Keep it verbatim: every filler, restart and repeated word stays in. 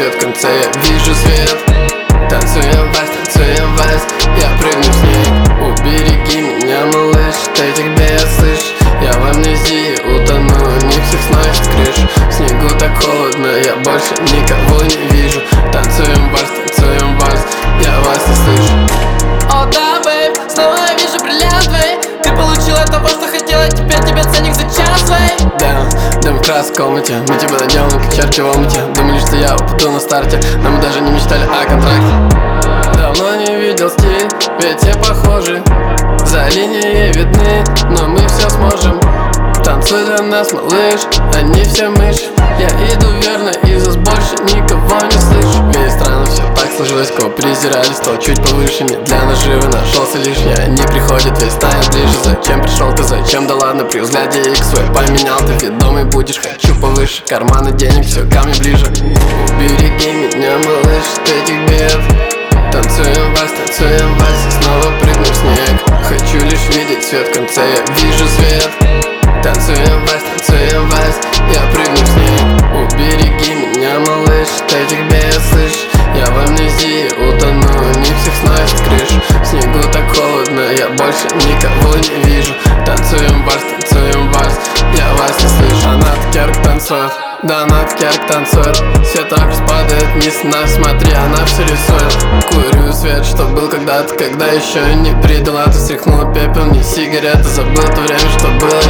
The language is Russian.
свет в конце, я вижу свет. Танцуем вальс, танцуем вальс, я прыгну в снег. Убереги меня, малыш, ты тебя я слышу. Я в амнезии утону, не всех сносит с крыш. В снегу так холодно, я больше никого не вижу. Танцуем вальс, танцуем вальс, я вас не слышу. О да, бэйб, снова я вижу бриллианты. Ты получила того, что хотела, теперь тебе ценник за час, бэйб. Да, дым в красной комнате, мы тебя найдем, как черти в омуте. Думали, что я упаду на старте, но мы даже не мечтали о контракте. Давно не видел стиль, ведь все похожи. За линией видны, но мы все сможем. Танцуй для нас, малыш, они все мыши. Я иду верно, из нас больше никого не слышу. Ведь странно все так сложилось, кого презирали, стал чуть повыше. Не для наживы нашелся лишний, они приходят, весь станет ближе. Зачем пришел ты, зачем, да ладно, при взгляде икс свой поменял. Ты ведомый будешь, хочу повыше, карманы денег, все ко мне ближе. Убереги меня, малыш, ты тебе. Танцуем вальс, танцуем вальс, и снова прыгну в снег. Хочу лишь видеть свет в конце, я вижу свет. Танцуем вальс, танцуем вальс, я прыгну в снег. Убереги меня, малыш, ты тебя я слышу. Я в амнезии утону, не всех сносит с крыш. В снегу так холодно, я больше никого не вижу. Танцуем вальс, танцуем вальс, я вас не слышу. Она так ярко танцует, да она так ярко танцует. Свет так падает вниз на, смотри, она все рисует. Курю свет, что был когда-то, когда еще не предала. Ты стряхнула пепел, не сигарета, забыл то время, что было.